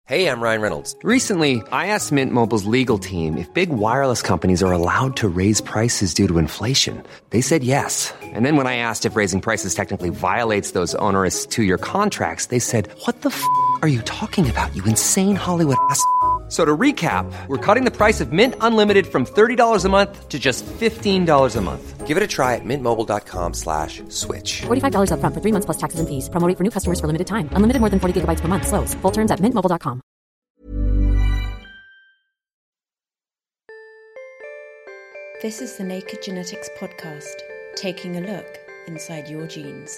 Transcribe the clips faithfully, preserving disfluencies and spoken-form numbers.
Hey, I'm Ryan Reynolds. Recently, I asked Mint Mobile's legal team if big wireless companies are allowed to raise prices due to inflation. They said yes. And then when I asked if raising prices technically violates those onerous two-year contracts, they said, what the f*** are you talking about, you insane Hollywood ass f- So to recap, we're cutting the price of Mint Unlimited from thirty dollars a month to just fifteen dollars a month. Give it a try at mintmobile.com slash switch. forty-five dollars up front for three months plus taxes and fees. Promo rate for new customers for limited time. Unlimited more than forty gigabytes per month. Slows full terms at mint mobile dot com. This is the Naked Genetics podcast, taking a look inside your genes.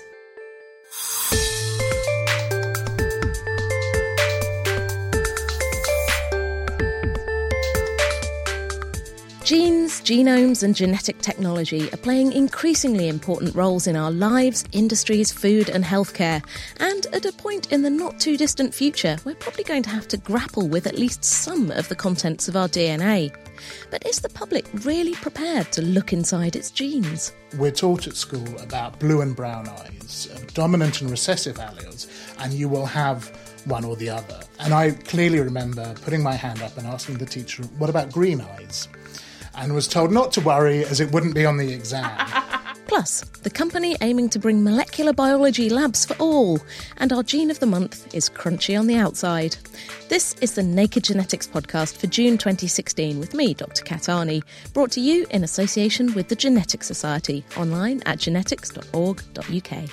Genes, genomes and genetic technology are playing increasingly important roles in our lives, industries, food and healthcare. And at a point in the not-too-distant future, we're probably going to have to grapple with at least some of the contents of our D N A. But is the public really prepared to look inside its genes? We're taught at school about blue and brown eyes, dominant and recessive alleles, and you will have one or the other. And I clearly remember putting my hand up and asking the teacher, what about green eyes? And was told not to worry as it wouldn't be on the exam. Plus, the company aiming to bring molecular biology labs for all, and our gene of the month is crunchy on the outside. This is the Naked Genetics podcast for June twenty sixteen with me, Doctor Kat Arney, brought to you in association with the Genetics Society, online at genetics dot org dot U K.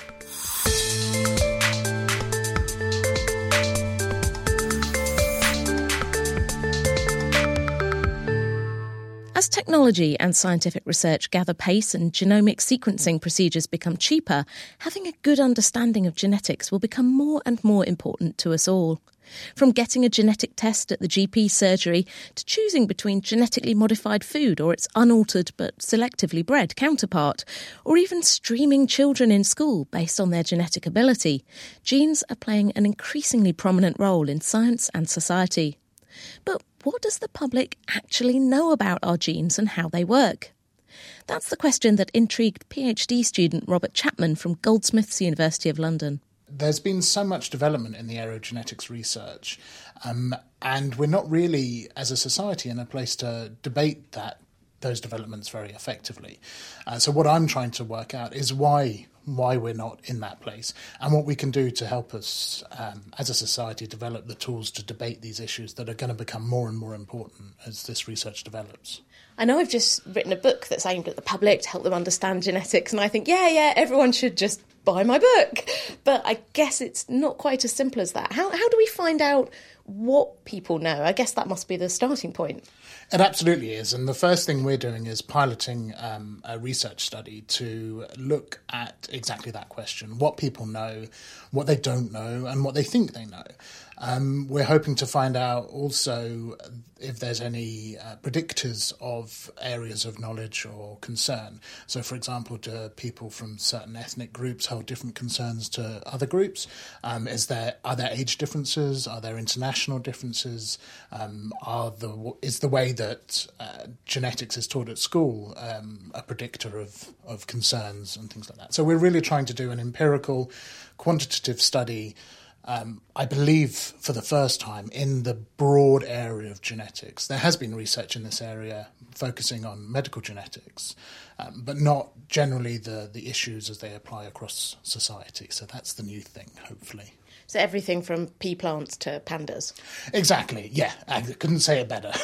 As technology and scientific research gather pace and genomic sequencing procedures become cheaper, having a good understanding of genetics will become more and more important to us all. From getting a genetic test at the G P surgery to choosing between genetically modified food or its unaltered but selectively bred counterpart, or even streaming children in school based on their genetic ability, genes are playing an increasingly prominent role in science and society. But what does the public actually know about our genes and how they work? That's the question that intrigued PhD student Robert Chapman from Goldsmiths, University of London. There's been so much development in the area of genetics research, um, and we're not really, as a society, in a place to debate that those developments very effectively. Uh, so what I'm trying to work out is why why we're not in that place and what we can do to help us um, as a society develop the tools to debate these issues that are going to become more and more important as this research develops. I know I've just written a book that's aimed at the public to help them understand genetics, and I think, yeah, yeah, everyone should just buy my book. But I guess it's not quite as simple as that. How how do we find out what people know? I guess that must be the starting point. It absolutely is. And the first thing we're doing is piloting um, a research study to look at exactly that question, what people know, what they don't know, and what they think they know. Um, we're hoping to find out also if there's any uh, predictors of areas of knowledge or concern. So, for example, do people from certain ethnic groups hold different concerns to other groups? Um, is there are there age differences? Are there international differences? Um, are the is the way that uh, genetics is taught at school um, a predictor of of concerns and things like that? So, we're really trying to do an empirical, quantitative study. Um, I believe for the first time in the broad area of genetics. There has been research in this area focusing on medical genetics, um, but not generally the, the issues as they apply across society. So that's the new thing, hopefully. So everything from pea plants to pandas. Exactly, yeah. I couldn't say it better.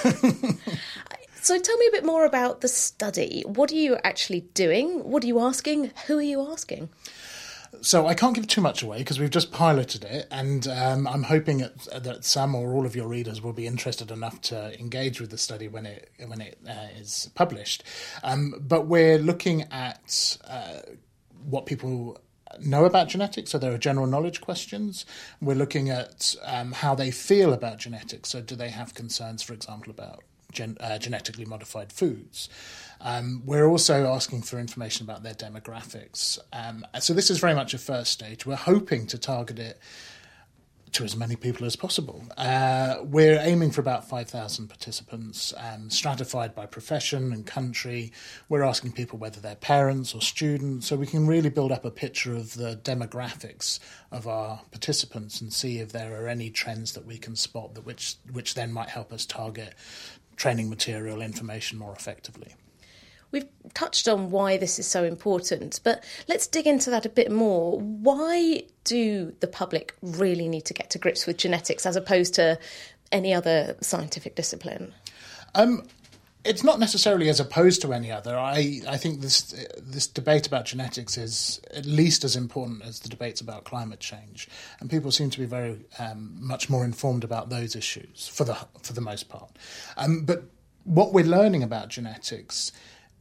So tell me a bit more about the study. What are you actually doing? What are you asking? Who are you asking? So I can't give too much away because we've just piloted it, and um, I'm hoping that, that some or all of your readers will be interested enough to engage with the study when it when it uh, is published. Um, but we're looking at uh, what people know about genetics, so there are general knowledge questions. We're looking at um, how they feel about genetics, so do they have concerns, for example, about gen- uh, genetically modified foods? Um, we're also asking for information about their demographics. Um, so this is very much a first stage. We're hoping to target it to as many people as possible. Uh, we're aiming for about five thousand participants, um, stratified by profession and country. We're asking people whether they're parents or students, so we can really build up a picture of the demographics of our participants and see if there are any trends that we can spot that which which then might help us target training material information more effectively. We've touched on why this is so important, but let's dig into that a bit more. Why do the public really need to get to grips with genetics as opposed to any other scientific discipline? Um, it's not necessarily as opposed to any other. I, I think this this debate about genetics is at least as important as the debates about climate change, and people seem to be very um, much more informed about those issues for the for the most part. Um, but what we're learning about genetics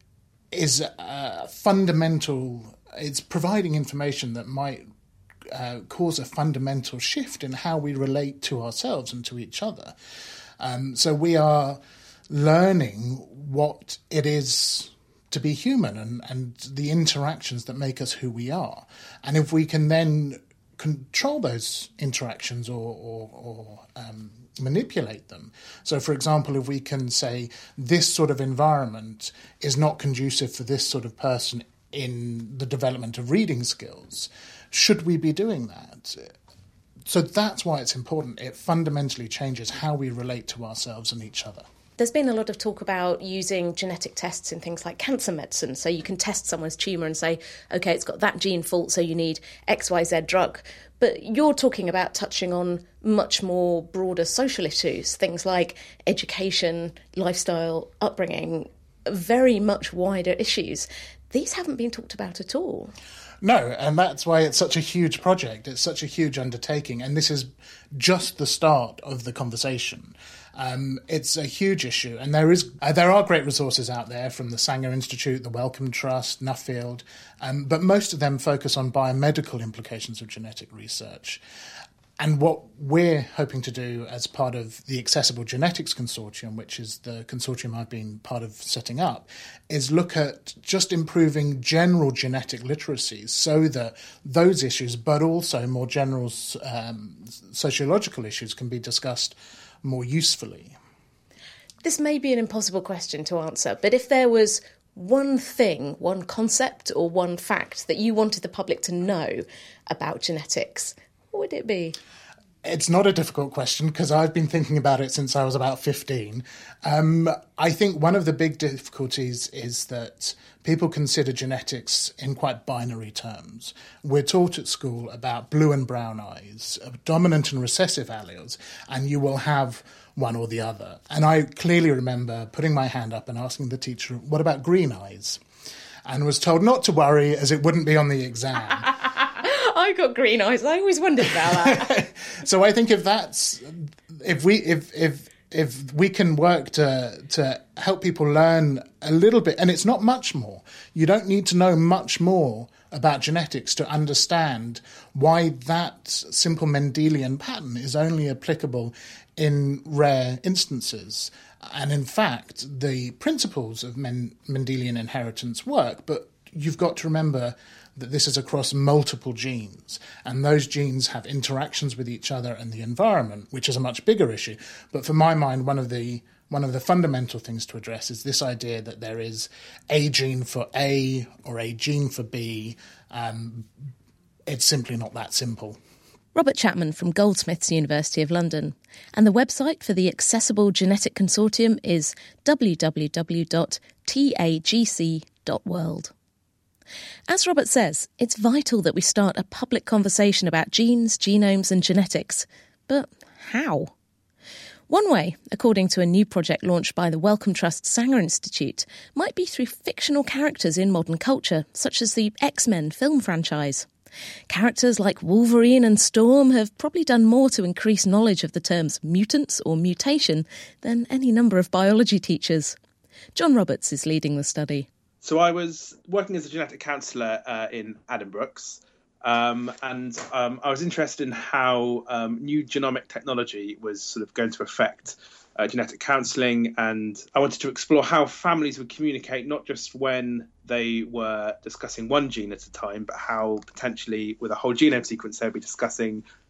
is uh, fundamental. It's providing information that might uh, cause a fundamental shift in how we relate to ourselves and to each other. Um, so we are learning what it is to be human and, and the interactions that make us who we are. And if we can then control those interactions or, or, or um, manipulate them. So, for example, if we can say this sort of environment is not conducive for this sort of person in the development of reading skills, should we be doing that? So that's why it's important. It fundamentally changes how we relate to ourselves and each other. There's been a lot of talk about using genetic tests in things like cancer medicine. So you can test someone's tumour and say, OK, it's got that gene fault, so you need X Y Z drug. But you're talking about touching on much more broader social issues, things like education, lifestyle, upbringing, very much wider issues. These haven't been talked about at all. No, and that's why it's such a huge project. It's such a huge undertaking, and this is just the start of the conversation. Um, it's a huge issue, and there is uh, there are great resources out there from the Sanger Institute, the Wellcome Trust, Nuffield, um, but most of them focus on biomedical implications of genetic research. And what we're hoping to do as part of the Accessible Genetics Consortium, which is the consortium I've been part of setting up, is look at just improving general genetic literacy so that those issues, but also more general um, sociological issues, can be discussed more usefully. This may be an impossible question to answer, but if there was one thing, one concept or one fact that you wanted the public to know about genetics, what would it be? It's not a difficult question because I've been thinking about it since I was about fifteen. Um, I think one of the big difficulties is that people consider genetics in quite binary terms. We're taught at school about blue and brown eyes, dominant and recessive alleles, and you will have one or the other. And I clearly remember putting my hand up and asking the teacher, what about green eyes? And was told not to worry as it wouldn't be on the exam. I got green eyes. I always wondered about that. So I think if that's if we if if if we can work to to help people learn a little bit, and it's not much more. You don't need to know much more about genetics to understand why that simple Mendelian pattern is only applicable in rare instances. And in fact, the principles of Men- Mendelian inheritance work, but you've got to remember that this is across multiple genes, and those genes have interactions with each other and the environment, which is a much bigger issue. But for my mind, one of the one of the fundamental things to address is this idea that there is a gene for A or a gene for B. Um, it's simply not that simple. Robert Chapman from Goldsmiths, University of London. And the website for the Accessible Genetic Consortium is w w w dot t a g c dot world. As Robert says, it's vital that we start a public conversation about genes, genomes and genetics. But how? One way, according to a new project launched by the Wellcome Trust Sanger Institute, might be through fictional characters in modern culture, such as the X-Men film franchise. Characters like Wolverine and Storm have probably done more to increase knowledge of the terms mutants or mutation than any number of biology teachers. John Roberts is leading the study. So I was working as a genetic counsellor uh, in Addenbrooke's, um, and um, I was interested in how um, new genomic technology was sort of going to affect uh, genetic counselling, and I wanted to explore how families would communicate not just when they were discussing one gene at a time, but how potentially with a whole genome sequence they'd be discussing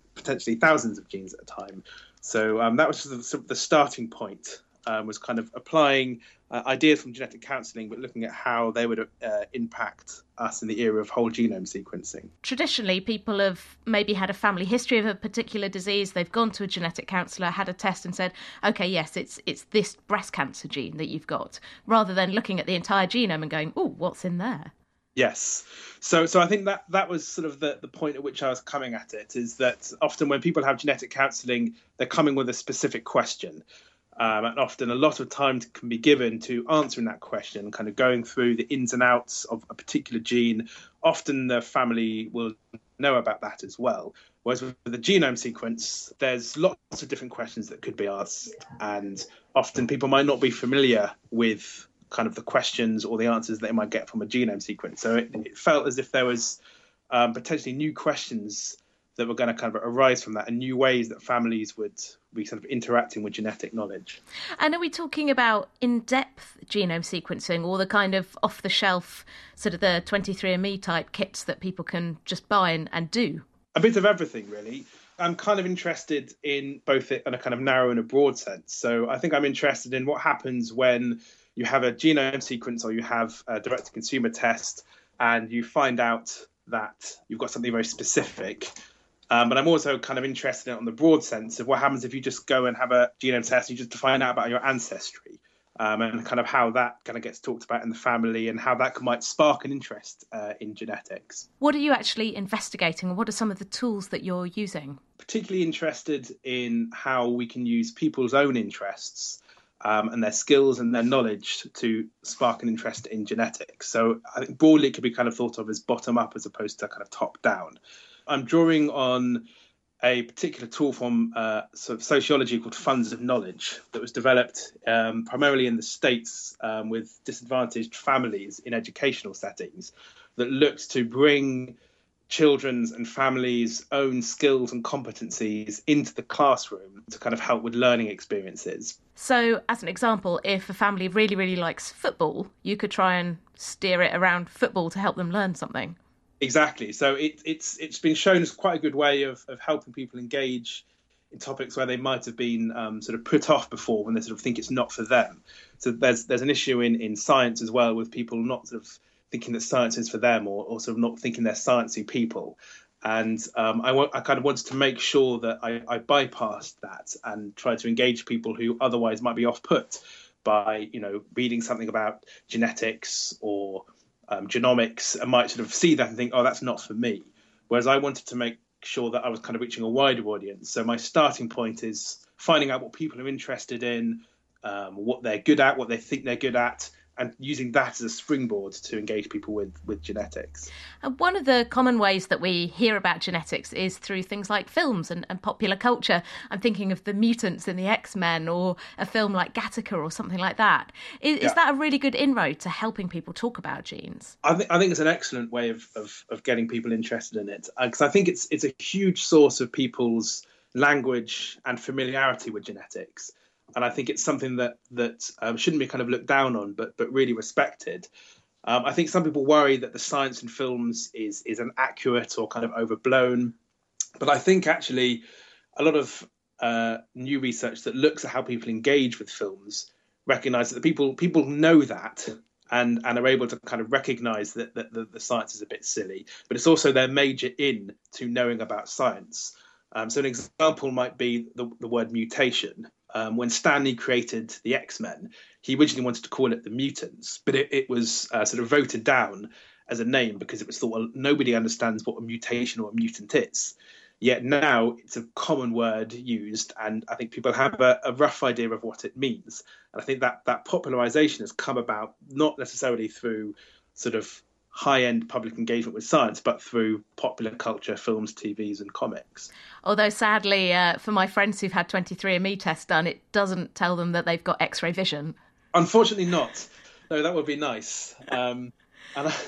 potentially thousands of genes at a time. So um, that was sort of, sort of the starting point, um, was kind of applying uh, ideas from genetic counselling, but looking at how they would uh, impact us in the era of whole genome sequencing. Traditionally, people have maybe had a family history of a particular disease. They've gone to a genetic counsellor, had a test and said, OK, yes, it's it's this breast cancer gene that you've got, rather than looking at the entire genome and going, oh, what's in there? Yes. So so I think that that was sort of the, the point at which I was coming at it, is that often when people have genetic counselling, they're coming with a specific question. Um, and often a lot of time can be given to answering that question, kind of going through the ins and outs of a particular gene. Often the family will know about that as well. Whereas with the genome sequence, there's lots of different questions that could be asked. And often people might not be familiar with kind of the questions or the answers that they might get from a genome sequence. So it, it felt as if there was um, potentially new questions that were going to kind of arise from that, and new ways that families would be sort of interacting with genetic knowledge. And are we talking about in-depth genome sequencing, or the kind of off-the-shelf, sort of the twenty-three and me type kits that people can just buy and, and do? A bit of everything, really. I'm kind of interested in both it in a kind of narrow and a broad sense. So I think I'm interested in what happens when you have a genome sequence or you have a direct-to-consumer test and you find out that you've got something very specific. Um, but I'm also kind of interested in on the broad sense of what happens if you just go and have a genome test, you just to find out about your ancestry, um, and kind of how that kind of gets talked about in the family and how that might spark an interest uh, in genetics. What are you actually investigating? What are some of the tools that you're using? Particularly interested in how we can use people's own interests um, and their skills and their knowledge to spark an interest in genetics. So I think broadly it could be kind of thought of as bottom up as opposed to kind of top down. I'm drawing on a particular tool from uh, sort of sociology called Funds of Knowledge that was developed um, primarily in the States um, with disadvantaged families in educational settings, that looked to bring children's and families' own skills and competencies into the classroom to kind of help with learning experiences. So, as an example, if a family really, really likes football, you could try and steer it around football to help them learn something. Exactly. So it, it's it's been shown as quite a good way of, of helping people engage in topics where they might have been um, sort of put off before when they sort of think it's not for them. So there's there's an issue in, in science as well with people not sort of thinking that science is for them, or, or sort of not thinking they're sciencey people. And um, I, w- I kind of wanted to make sure that I, I bypassed that and tried to engage people who otherwise might be off-put by, you know, reading something about genetics or Um, genomics, and might sort of see that and think, oh, that's not for me. Whereas I wanted to make sure that I was kind of reaching a wider audience. So my starting point is finding out what people are interested in, um, what they're good at, what they think they're good at, and using that as a springboard to engage people with, with genetics. And one of the common ways that we hear about genetics is through things like films and, and popular culture. I'm thinking of the mutants in the X-Men, or a film like Gattaca or something like that. Is, yeah. is that a really good inroad to helping people talk about genes? I, th- I think it's an excellent way of, of, of getting people interested in it, because uh, I think it's it's a huge source of people's language and familiarity with genetics. And I think it's something that that um, shouldn't be kind of looked down on, but but really respected. Um, I think some people worry that the science in films is is inaccurate or kind of overblown. But I think actually a lot of uh, new research that looks at how people engage with films recognise that the people people know that and, and are able to kind of recognise that, that the, the science is a bit silly. But it's also their major in to knowing about science. Um, so an example might be the, the word mutation. Um, when Stan Lee created the X-Men, he originally wanted to call it the Mutants, but it, it was uh, sort of voted down as a name because it was thought, well, nobody understands what a mutation or a mutant is. Yet now it's a common word used, and I think people have a, a rough idea of what it means. And I think that that popularization has come about not necessarily through sort of high-end public engagement with science, but through popular culture, films, T Vs and comics. Although sadly, uh, for my friends who've had twenty-three and me tests done, it doesn't tell them that they've got X-ray vision. Unfortunately not. No, that would be nice. Um, and I,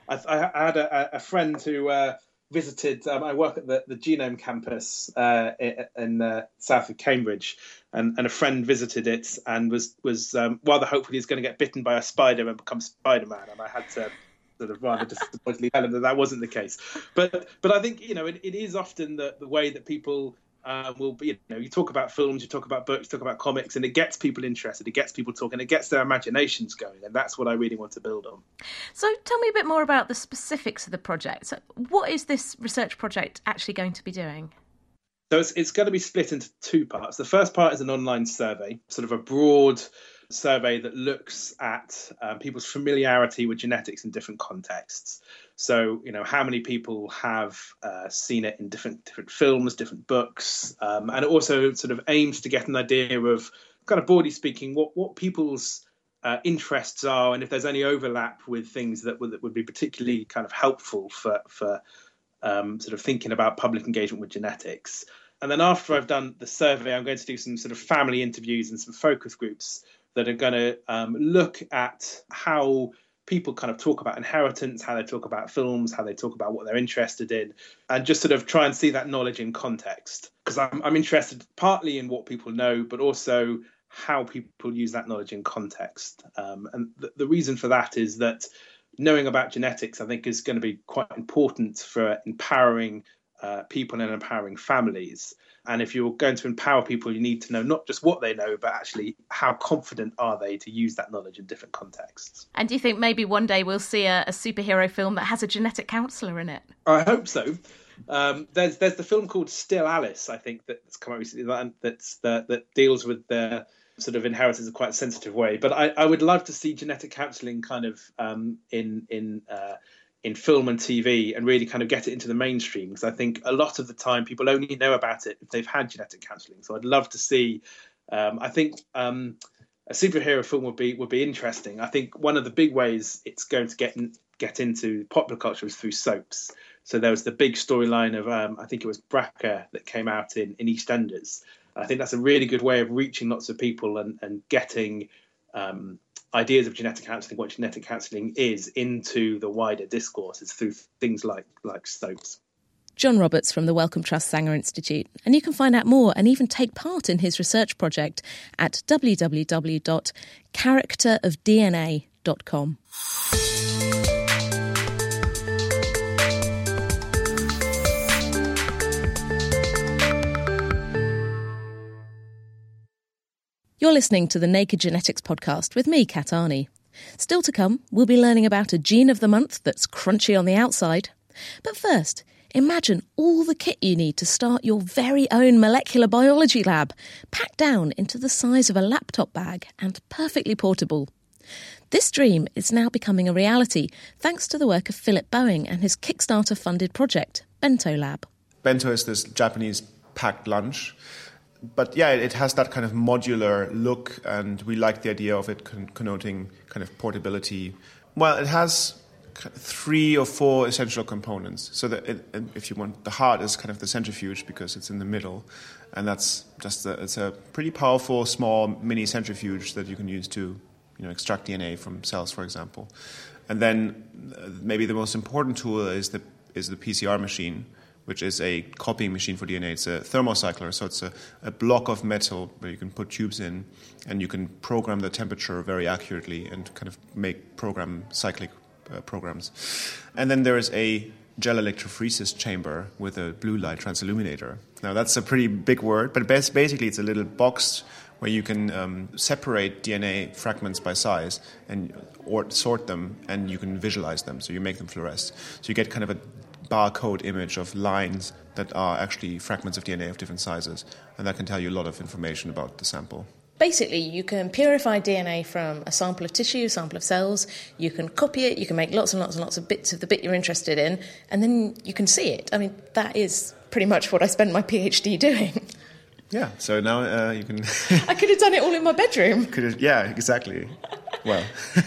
I, I had a, a friend who uh, visited, um, I work at the, the Genome campus uh, in uh, south of Cambridge, and, and a friend visited it and was, was um, rather hopeful he's going to get bitten by a spider and become Spider-Man, and I had to sort of rather disappointingly tell them that that wasn't the case. But but I think, you know, it, it is often the, the way that people uh, will be, you know, you talk about films, you talk about books, you talk about comics, and it gets people interested, it gets people talking, it gets their imaginations going, and that's what I really want to build on. So tell me a bit more about the specifics of the project. So what is this research project actually going to be doing? So it's, it's going to be split into two parts. The first part is an online survey, sort of a broad survey that looks at um, people's familiarity with genetics in different contexts. So, you know, how many people have uh, seen it in different different films, different books, um, and it also sort of aims to get an idea of, kind of broadly speaking, what, what people's uh, interests are, and if there's any overlap with things that would, that would be particularly kind of helpful for, for um, sort of thinking about public engagement with genetics. And then after I've done the survey, I'm going to do some sort of family interviews and some focus groups that are going to um, look at how people kind of talk about inheritance, how they talk about films, how they talk about what they're interested in, and just sort of try and see that knowledge in context. Because I'm, I'm interested partly in what people know, but also how people use that knowledge in context. Um, and the, the reason for that is that knowing about genetics, I think, is going to be quite important for empowering Uh, people and empowering families. And if you're going to empower people, you need to know not just what they know, but actually how confident are they to use that knowledge in different contexts. And do you think maybe one day we'll see a, a superhero film that has a genetic counsellor in it? I hope so. Um, there's there's the film called Still Alice, I think, that's come out recently, that, that's the, that deals with the sort of inheritance in quite a sensitive way. But I, I would love to see genetic counselling kind of um, in in uh, in film and T V, and really kind of get it into the mainstream, because I think a lot of the time people only know about it if they've had genetic counselling. So I'd love to see, um, I think um, a superhero film would be would be interesting. I think one of the big ways it's going to get in, get into popular culture is through soaps. So there was the big storyline of, um, I think it was Bracker that came out in, in EastEnders. I think that's a really good way of reaching lots of people and, and getting um, ideas of genetic counselling, what genetic counselling is, into the wider discourses through things like like soaps. John Roberts from the Wellcome Trust Sanger Institute, and you can find out more and even take part in his research project at w w w dot character of d n a dot com. You're listening to the Naked Genetics podcast with me, Kat Arney. Still to come, we'll be learning about a gene of the month that's crunchy on the outside. But first, imagine all the kit you need to start your very own molecular biology lab, packed down into the size of a laptop bag and perfectly portable. This dream is now becoming a reality thanks to the work of Philip Boeing and his Kickstarter-funded project, Bento Lab. Bento is this Japanese packed lunch. But yeah, it has that kind of modular look, and we like the idea of it con- connoting kind of portability. Well, it has three or four essential components. So that it, if you want, the heart is kind of the centrifuge because it's in the middle, and that's just a, it's a pretty powerful small mini centrifuge that you can use to, you know, extract D N A from cells, for example. And then uh, maybe the most important tool is the is the P C R machine, which is a copying machine for D N A. It's a thermocycler, so it's a, a block of metal where you can put tubes in, and you can program the temperature very accurately and kind of make program cyclic uh, programs. And then there is a gel electrophoresis chamber with a blue light transilluminator. Now, that's a pretty big word, but basically it's a little box where you can um, separate D N A fragments by size and or sort them, and you can visualize them, so you make them fluoresce. So you get kind of a barcode image of lines that are actually fragments of D N A of different sizes, and that can tell you a lot of information about the sample. Basically, you can purify D N A from a sample of tissue, a sample of cells, you can copy it, you can make lots and lots and lots of bits of the bit you're interested in, and then you can see it. I mean, that is pretty much what I spent my PhD doing. Yeah, so now uh, you can... I could have done it all in my bedroom. Could have, yeah, exactly. Well...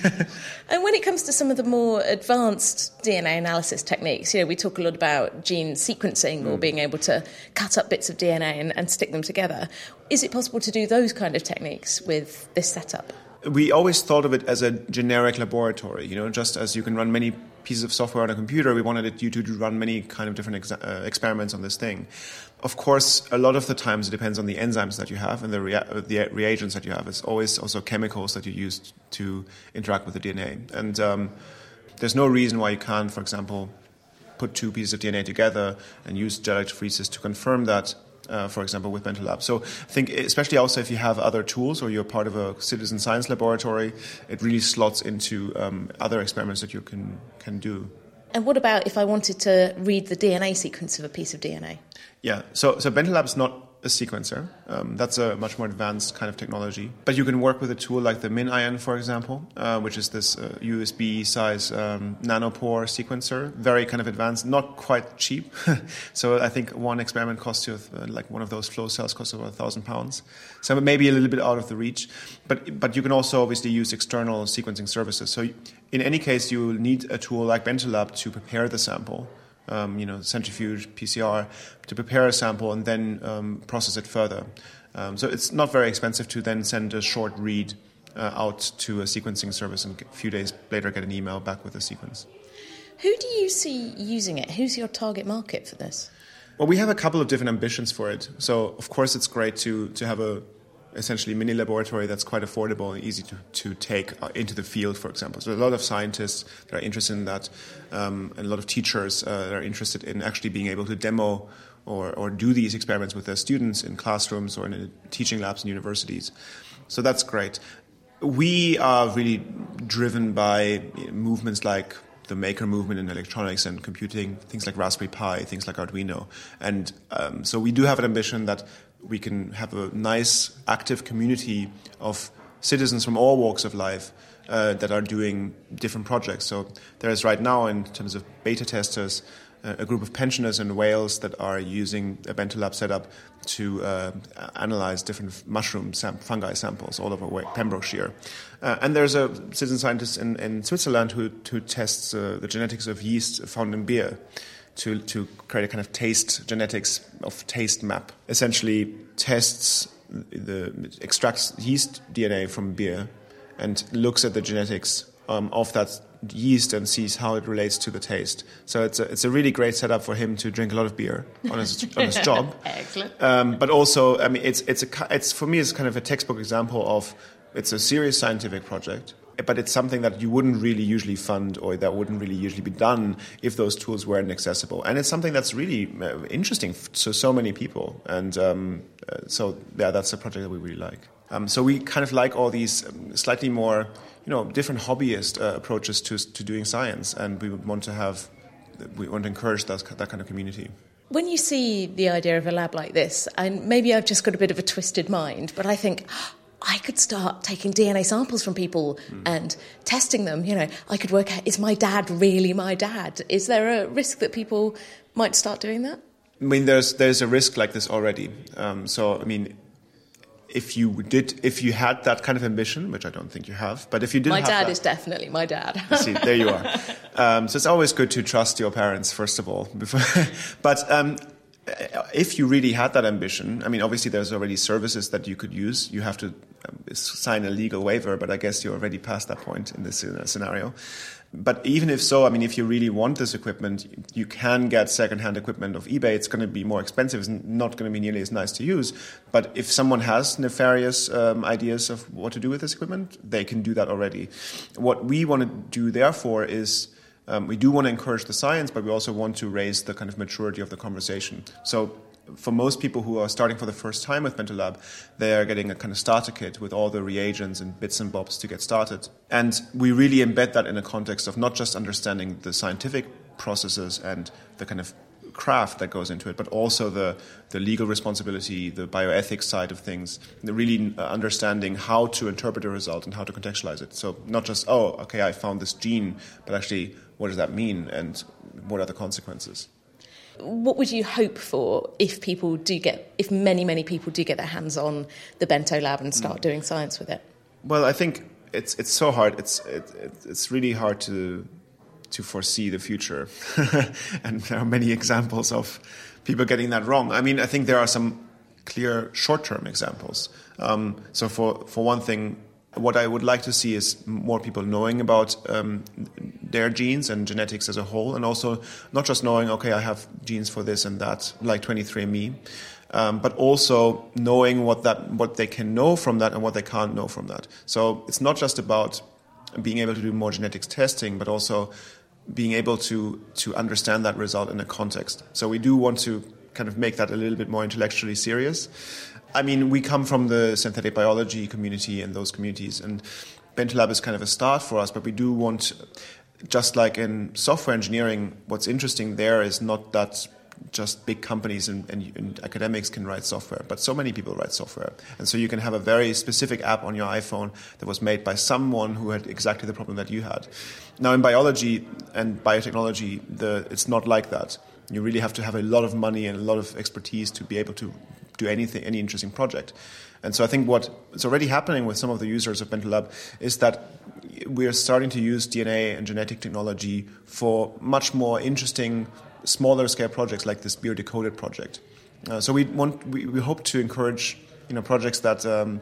And when it comes to some of the more advanced D N A analysis techniques, you know, we talk a lot about gene sequencing mm. or being able to cut up bits of D N A and, and stick them together. Is it possible to do those kind of techniques with this setup? We always thought of it as a generic laboratory, you know, just as you can run many pieces of software on a computer, we wanted you to run many kind of different ex- uh, experiments on this thing. Of course, a lot of the times it depends on the enzymes that you have and the, rea- the reagents that you have. It's always also chemicals that you use to interact with the D N A. And um, there's no reason why you can't, for example, put two pieces of D N A together and use gel electrophoresis to confirm that, uh, for example, with Bentolab. So I think, especially also if you have other tools or you're part of a citizen science laboratory, it really slots into um, other experiments that you can can do. And what about if I wanted to read the D N A sequence of a piece of D N A? Yeah, so so Bentolab is not a sequencer. Um, that's a much more advanced kind of technology. But you can work with a tool like the MinION, for example, uh, which is this uh, U S B size um, nanopore sequencer. Very kind of advanced, not quite cheap. So I think one experiment costs you, uh, like one of those flow cells costs about a thousand pounds. So maybe a little bit out of the reach. But but you can also obviously use external sequencing services. So in any case, you will need a tool like Bentolab to prepare the sample. Um, you know, centrifuge, P C R, to prepare a sample and then um, process it further. Um, so it's not very expensive to then send a short read uh, out to a sequencing service and a few days later get an email back with a sequence. Who do you see using it? Who's your target market for this? Well, we have a couple of different ambitions for it. So, of course, it's great to, to have a essentially mini laboratory that's quite affordable and easy to, to take into the field, for example. So a lot of scientists that are interested in that, um, and a lot of teachers uh, that are interested in actually being able to demo or, or do these experiments with their students in classrooms or in teaching labs in universities. So that's great. We are really driven by movements like the maker movement in electronics and computing, things like Raspberry Pi, things like Arduino. And um, so we do have an ambition that we can have a nice, active community of citizens from all walks of life uh, that are doing different projects. So there is right now, in terms of beta testers, uh, a group of pensioners in Wales that are using a Bentolab setup to uh, analyze different mushroom sam- fungi samples all over Pembrokeshire. Uh, and there's a citizen scientist in, in Switzerland who, who tests uh, the genetics of yeast found in beer. To, to create a kind of taste genetics of taste map. Essentially tests the extracts yeast D N A from beer and looks at the genetics um, of that yeast and sees how it relates to the taste. So it's a, it's a really great setup for him to drink a lot of beer on his on his job. Excellent. Um, but also, I mean, it's it's a it's for me it's kind of a textbook example of it's a serious scientific project. But it's something that you wouldn't really usually fund or that wouldn't really usually be done if those tools weren't accessible. And it's something that's really interesting to so many people. And um, uh, so, yeah, that's a project that we really like. Um, so we kind of like all these um, slightly more, you know, different hobbyist uh, approaches to to doing science. And we would want to have, we want to encourage that, that kind of community. When you see the idea of a lab like this, and maybe I've just got a bit of a twisted mind, but I think I could start taking D N A samples from people mm. and testing them. You know, I could work out, is my dad really my dad? Is there a risk that people might start doing that? I mean, there's there's a risk like this already. Um, so, I mean, if you did, if you had that kind of ambition, which I don't think you have, but if you did, my have dad that, is definitely my dad. See, there you are. Um, so it's always good to trust your parents first of all. Before, but. Um, If you really had that ambition, I mean, obviously there's already services that you could use. You have to um, sign a legal waiver, but I guess you're already past that point in this uh, scenario. But even if so, I mean, if you really want this equipment, you can get secondhand equipment off eBay. It's going to be more expensive. It's not going to be nearly as nice to use. But if someone has nefarious um, ideas of what to do with this equipment, they can do that already. What we want to do, therefore, is Um, we do want to encourage the science, but we also want to raise the kind of maturity of the conversation. So for most people who are starting for the first time with Bentolab, they are getting a kind of starter kit with all the reagents and bits and bobs to get started. And we really embed that in a context of not just understanding the scientific processes and the kind of craft that goes into it, but also the, the legal responsibility, the bioethics side of things, the really understanding how to interpret a result and how to contextualize it. So not just, oh, okay, I found this gene, but actually, what does that mean and what are the consequences? What would you hope for if people do get, if many, many people do get their hands on the Bentolab and start mm. doing science with it? Well, I think it's it's so hard. It's it, it's really hard to to foresee the future, and there are many examples of people getting that wrong. I mean, I think there are some clear short-term examples. Um, so for for one thing, what I would like to see is more people knowing about um, their genes and genetics as a whole, and also not just knowing, okay, I have genes for this and that, like twenty-three and me, um, but also knowing what that what they can know from that and what they can't know from that. So it's not just about being able to do more genetics testing, but also being able to to understand that result in a context. So we do want to kind of make that a little bit more intellectually serious. I mean, we come from the synthetic biology community and those communities, and Bentolab is kind of a start for us, but we do want, just like in software engineering, what's interesting there is not that just big companies and, and, and academics can write software, but so many people write software. And so you can have a very specific app on your iPhone that was made by someone who had exactly the problem that you had. Now, in biology and biotechnology, the, it's not like that. You really have to have a lot of money and a lot of expertise to be able to do anything, any interesting project. And so I think what is already happening with some of the users of Bentolab is that we are starting to use D N A and genetic technology for much more interesting, smaller scale projects like this Beer Decoded project. Uh, so we want, we, we hope to encourage, you know, projects that um,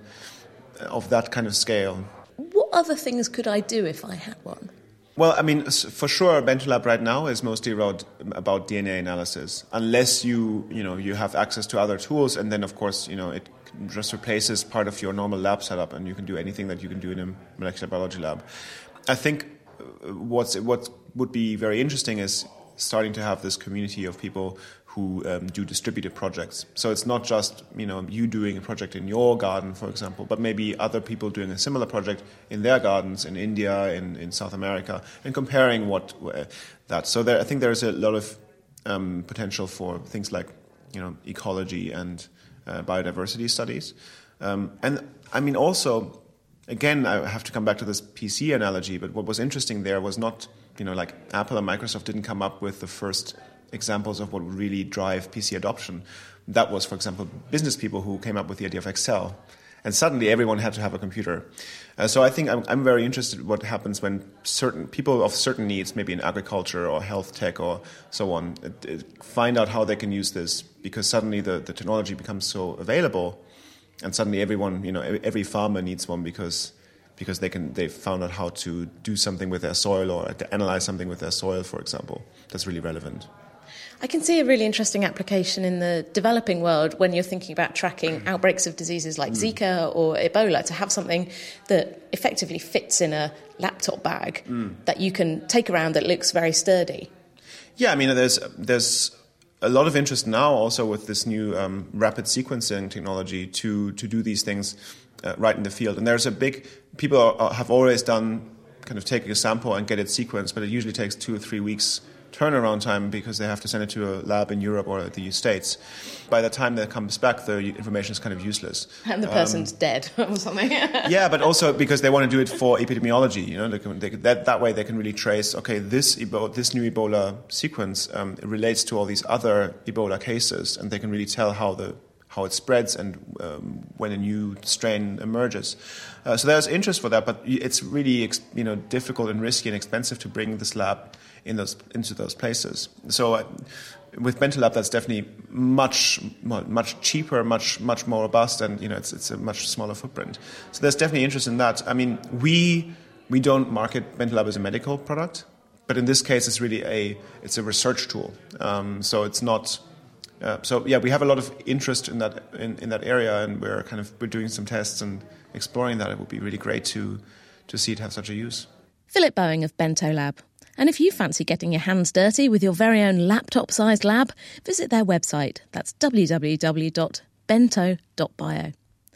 of that kind of scale. What other things could I do if I had one? Well, I mean, for sure, Bentolab right now is mostly about, about D N A analysis, unless you, you know, you have access to other tools, and then, of course, you know, it just replaces part of your normal lab setup, and you can do anything that you can do in a molecular biology lab. I think what's what would be very interesting is starting to have this community of people who um, do distributed projects. So it's not just, you know, you doing a project in your garden, for example, but maybe other people doing a similar project in their gardens in India, in, in South America, and comparing what uh, that. So there, I think there's a lot of um, potential for things like, you know, ecology and uh, biodiversity studies. Um, and I mean, also, again, I have to come back to this P C analogy, but what was interesting there was not, you know, like Apple and Microsoft didn't come up with the first examples of what would really drive P C adoption. That was, for example, business people who came up with the idea of Excel. And suddenly everyone had to have a computer. Uh, so I think I'm, I'm very interested in what happens when certain people of certain needs, maybe in agriculture or health tech or so on, it, it find out how they can use this, because suddenly the, the technology becomes so available, and suddenly everyone, you know, every farmer needs one because because they can they've found out how to do something with their soil or to analyze something with their soil, for example. That's really relevant. I can see a really interesting application in the developing world when you're thinking about tracking outbreaks of diseases like mm. Zika or Ebola, to have something that effectively fits in a laptop bag mm. that you can take around that looks very sturdy. Yeah, I mean, there's there's a lot of interest now also with this new um, rapid sequencing technology to, to do these things uh, right in the field. And there's a big, people are, have always done kind of taking a sample and get it sequenced, but it usually takes two or three weeks turnaround time because they have to send it to a lab in Europe or the States. By the time that comes back, the information is kind of useless. And the person's um, dead or something. Yeah, but also because they want to do it for epidemiology. You know, they can, they, that that way they can really trace. Okay, this Ebola, this new Ebola sequence um, relates to all these other Ebola cases, and they can really tell how the how it spreads and um, when a new strain emerges. Uh, so there's interest for that, but it's really you know difficult and risky and expensive to bring this lab in those into those places. So uh, with Bentolab, that's definitely much much cheaper, much much more robust, and you know it's it's a much smaller footprint. So there's definitely interest in that. I mean, we we don't market Bentolab as a medical product, but in this case, it's really a it's a research tool. Um, so it's not. Uh, so yeah, we have a lot of interest in that in, in that area, and we're kind of we're doing some tests and exploring that. It would be really great to to see it have such a use. Philip Boeing of Bentolab. And if you fancy getting your hands dirty with your very own laptop-sized lab, visit their website. That's w w w dot bento dot bio.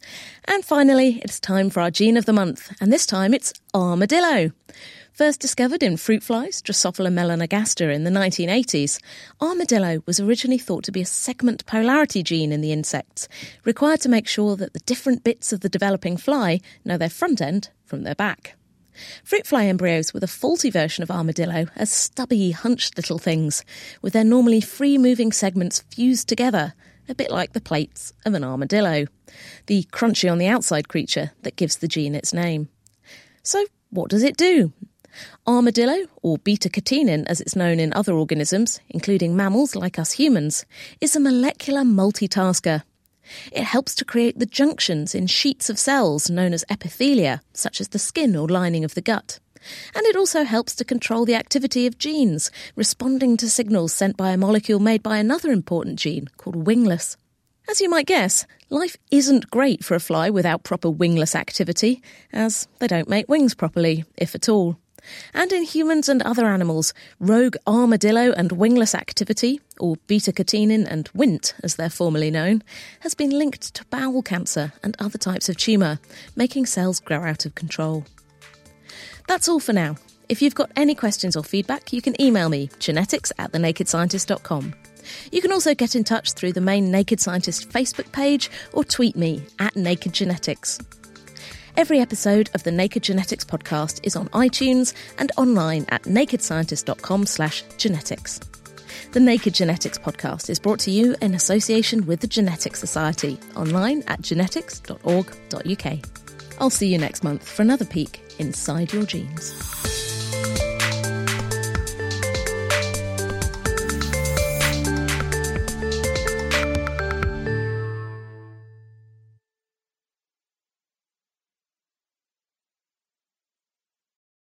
And finally, it's time for our gene of the month, and this time it's armadillo. First discovered in fruit flies, Drosophila melanogaster, in the nineteen eighties, armadillo was originally thought to be a segment polarity gene in the insects, required to make sure that the different bits of the developing fly know their front end from their back. Fruit fly embryos with a faulty version of armadillo are stubby, hunched little things, with their normally free-moving segments fused together, a bit like the plates of an armadillo, the crunchy-on-the-outside creature that gives the gene its name. So, what does it do? Armadillo, or beta-catenin as it's known in other organisms, including mammals like us humans, is a molecular multitasker. It helps to create the junctions in sheets of cells known as epithelia, such as the skin or lining of the gut. And it also helps to control the activity of genes, responding to signals sent by a molecule made by another important gene called wingless. As you might guess, life isn't great for a fly without proper wingless activity, as they don't make wings properly, if at all. And in humans and other animals, rogue armadillo and wingless activity, or beta-catenin and Wnt as they're formerly known, has been linked to bowel cancer and other types of tumour, making cells grow out of control. That's all for now. If you've got any questions or feedback, you can email me, genetics at the naked scientist dot com. You can also get in touch through the main Naked Scientist Facebook page or tweet me at Naked Genetics. Every episode of the Naked Genetics podcast is on iTunes and online at naked scientist dot com slash genetics. The Naked Genetics podcast is brought to you in association with the Genetics Society, online at genetics dot org dot uk. I'll see you next month for another peek inside your genes.